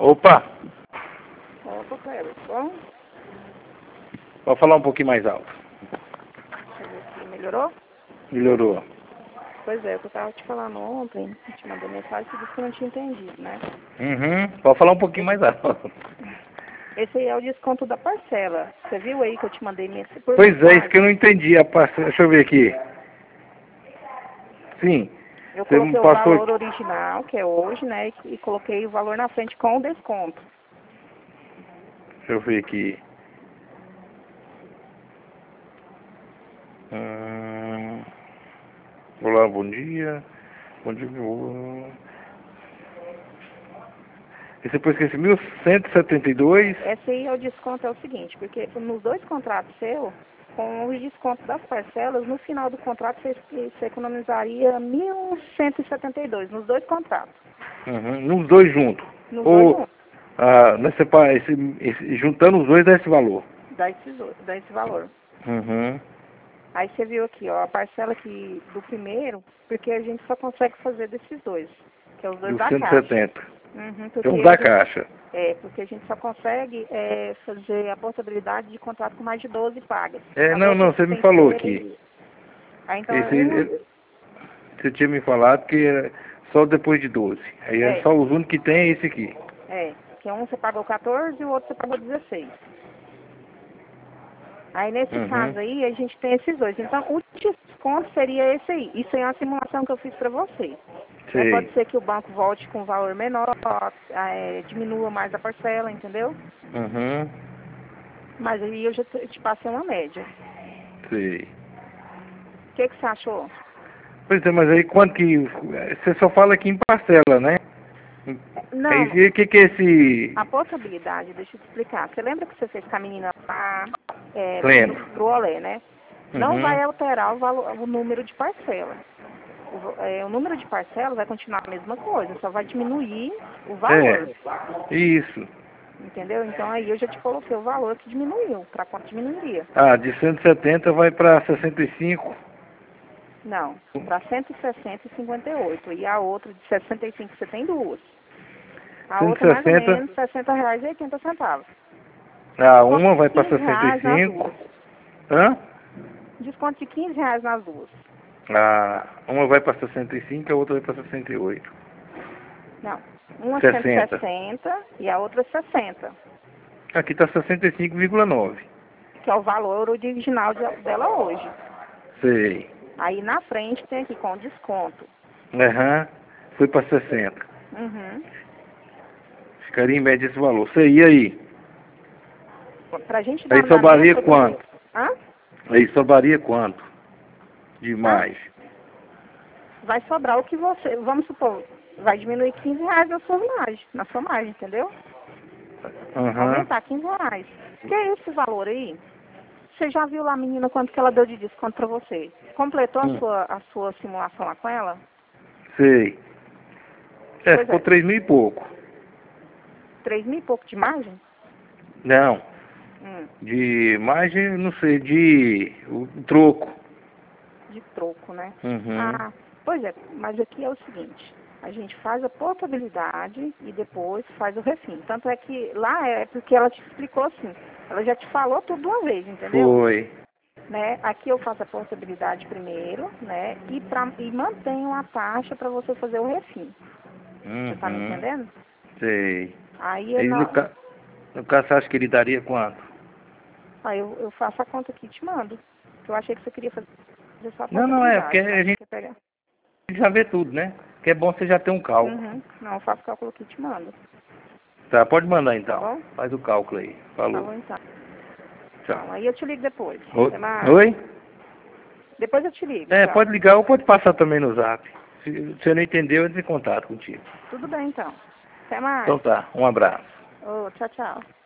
Opa, Opa, Cleber, bom? pode falar um pouquinho mais alto. Deixa eu ver aqui, melhorou? Melhorou. Pois é, o que eu tava te falando ontem, eu te mandei mensagem, você disse que eu não tinha entendido, né? Pode falar um pouquinho mais alto. Esse aí é o desconto da parcela. Você viu aí que eu te mandei por Pois é, isso que eu mensagem? não entendi. Deixa eu ver aqui. Sim, Eu você me coloquei o passou valor aqui. original, que é hoje, né? E coloquei o valor na frente com o desconto. Deixa eu ver aqui. Olá, bom dia. Bom dia, meu... Esse depois que esse 1172. Esse aí é o desconto, é o seguinte, porque nos dois contratos seus, com o desconto das parcelas, no final do contrato você economizaria 1.172 nos dois contratos. Nos dois juntos. Nos dois Ou juntos, juntando os dois dá esse valor. dá esse valor. Uhum. Aí você viu aqui, ó, a parcela aqui do primeiro, porque a gente só consegue fazer desses dois, que é os dois Dos da caixa. 170. Porque Então a da gente, caixa. porque a gente só consegue fazer a possibilidade de contrato com mais de 12 pagas. As Não, outras você me tem que falou ser. aqui. Aí então é uma. Esse, você tinha me falado que era só depois de 12. Aí é É, só os únicos que tem é esse aqui. que um você pagou 14 e o outro você pagou 16. Aí nesse Uhum. caso aí a gente tem esses dois. Então o desconto seria esse aí. Isso é uma simulação que eu fiz para você. Né? Sei. Pode ser que o banco volte com um valor menor, diminua mais a parcela, entendeu? Uhum. Mas aí eu já te passei uma média. Sei. O que você achou? Pois é, mas aí quanto que... Você só fala aqui em parcela, né? Aí Não, o que é esse... a possibilidade, deixa eu te explicar. Você lembra que você fez com a menina lá Lembro. pro Olé, né? Não Uhum. vai alterar o número de parcela. O número de parcela vai continuar a mesma coisa, só vai diminuir o valor. Isso. Entendeu? Então aí eu já te coloquei o valor que diminuiu, para quanto diminuiria. De 170 vai para 65. Não, para 160,58. E a outra de 65 você tem duas. A outra mais ou 160. menos R$ 60,80. Desconto Uma de vai para R$ 15 nas 65. duas. Hã? Desconto de R$ 15 nas duas. Uma vai para 65 a outra vai para 68. Não, uma 60. 160 e a outra 60, Aqui está 65,9. que é o valor original dela hoje. Sei. Aí na frente tem aqui com desconto. Aham. Foi para 60. Uhum. Ficaria em média esse valor. Sei, e aí? Pra gente dar Aí andamento, sobraria eu teria... quanto? Hã? Aí sobraria quanto? De Ah, mais? vai sobrar o que você... Vamos supor, vai diminuir R$ 15 na sua margem, entendeu? Aham. Aumentar R$ 15. Que é esse valor aí? Você já viu lá, menina, quanto que ela deu de desconto pra você? Completou a sua simulação lá com ela? Sei. Pois Ficou é, 3 mil e pouco. 3.000 e pouco de margem? Não. Hum, De margem, não sei, de o troco. de troco, né? Uhum. Ah, pois é, mas aqui é o seguinte, a gente faz a portabilidade e depois faz o refim. Tanto é que lá é porque ela te explicou assim, ela já te falou tudo de uma vez, entendeu? Foi. Né? Aqui eu faço a portabilidade primeiro, né? E mantenho a taxa para você fazer o refim. Você tá me Uhum. entendendo? Sei. Aí, Aí no caso, você acha que ele daria quanto? aí eu faço a conta aqui e te mando. Eu achei que você queria fazer só a Não, é porque portabilidade, a mas você gente quer pegar. já vê tudo, né? Que é bom você já ter um cálculo. Uhum. Não, eu faço o cálculo aqui e te mando. Tá, pode mandar Tá então. bom? Faz o cálculo aí. Tá Falou. bom então. Tchau. Então, aí eu te ligo depois. Oi? Até mais. Oi? Depois eu te ligo. Tchau. Pode ligar ou pode passar também no zap. Se você não entendeu, eu entro em contato contigo. Tudo bem então. Até Então mais. tá, um abraço. Ô, tchau, tchau.